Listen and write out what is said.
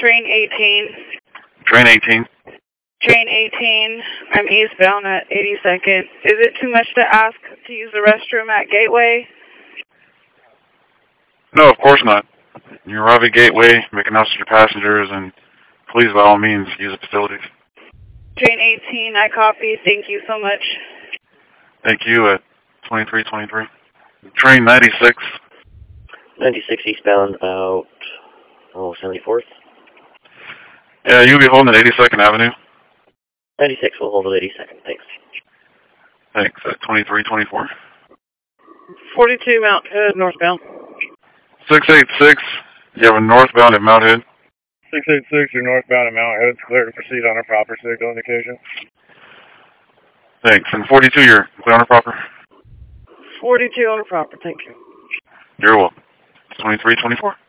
Train 18. Train 18. Train 18. I'm eastbound at 82nd. Is it too much to ask to use the restroom at Gateway? No, of course not. You arrive at Gateway, make announcements to your passengers, and please, by all means, use the facilities. Train 18, I copy. Thank you so much. Thank you at 2323. Train 96. 96 eastbound about, 74th. Yeah, you'll be holding at 82nd Avenue. 96 will hold at 82nd, thanks. Thanks, at 2324. 42 Mount Hood, northbound. 686, you have a northbound at Mount Hood. 686, you're northbound at Mount Hood. Clear to proceed on a proper signal indication. Thanks, and 42, you're clear on a proper? 42 on a proper, thank you. You're welcome. 2324.